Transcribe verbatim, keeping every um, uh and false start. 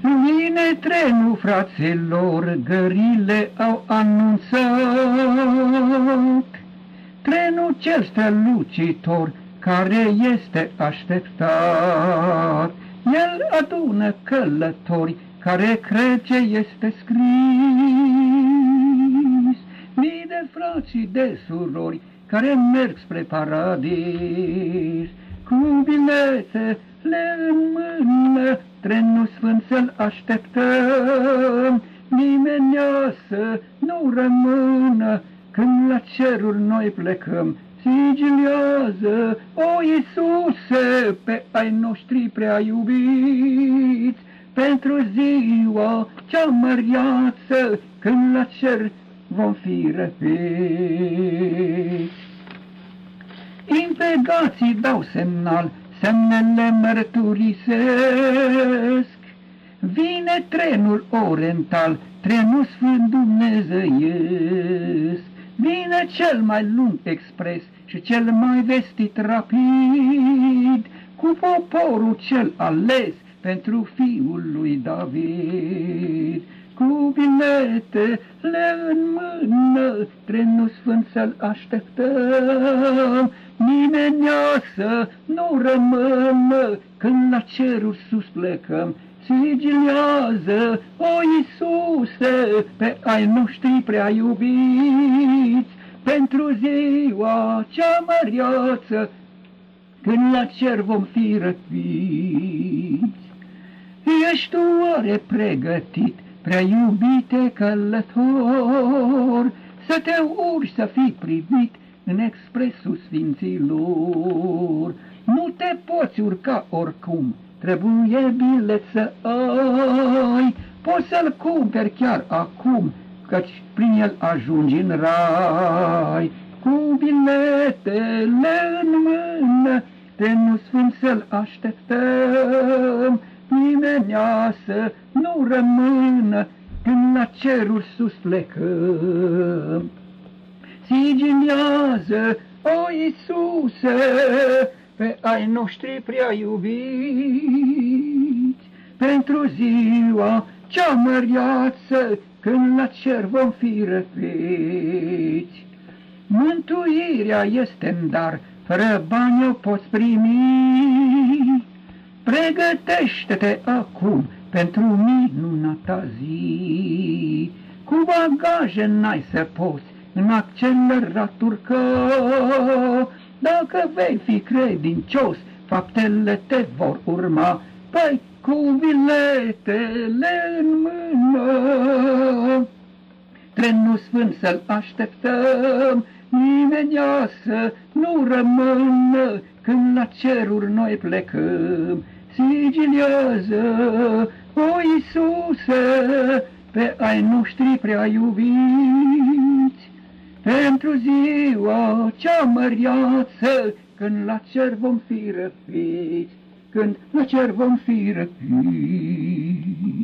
Vine trenul, fraților, gările au anunțat. Trenul cel strălucitor, care este așteptat. El adună călători, care cred ce este scris. Mii de frați și de surori, care merg spre paradis. Cu biletele în mână, trenul sfânt să-l așteptăm. Nimenea să nu rămână, când la cerul noi plecăm. Sigiliază, o Iisuse, pe ai noștri prea iubiți, pentru ziua cea măreață, când la cer vom fi răpiți. Impegații dau semnal, semnele mărturisesc. Vine trenul oriental, trenul sfânt dumnezeiesc. Vine cel mai lung expres și cel mai vestit rapid, cu poporul cel ales pentru fiul lui David. Cu biletele în mână, trenul sfânt să-l așteptăm. Nimenea să nu rămână, când la cerul sus plecăm. Sigiliază, o Iisuse, pe ai noștri prea iubiți, pentru ziua cea măreață, când la cer vom fi răpiți. Ești tu oare pregătit, prea iubite călător, să te urci să fii privit în expresul sfinților? Nu te poți urca oricum, trebuie bilet să ai, poți să-l cumperi chiar acum, căci prin el ajungi în rai. Cu biletele în mână, trenul sfânt să-l așteptăm. Nimenea să nu rămână, când la cerul sus plecăm. Sigiliază, o Iisuse, pe ai noștri prea iubiți, pentru ziua cea măreață, când la cer vom fi răpiți. Mântuirea este-n dar, fără bani o poți primi. Pregătește-te acum pentru minunata zi. Cu bagaje n-ai să poți în accelerat urca. Dacă vei fi credincios, faptele te vor urma. Păi cu biletele în mână, trenul sfânt să-l așteptăm. Nimenea să nu rămână, când la ceruri noi plecăm. Sigiliază, o Iisuse, pe ai noștri prea iubiți, pentru ziua cea măreață, când la cer vom fi răpiți, când la cer vom fi răpiți.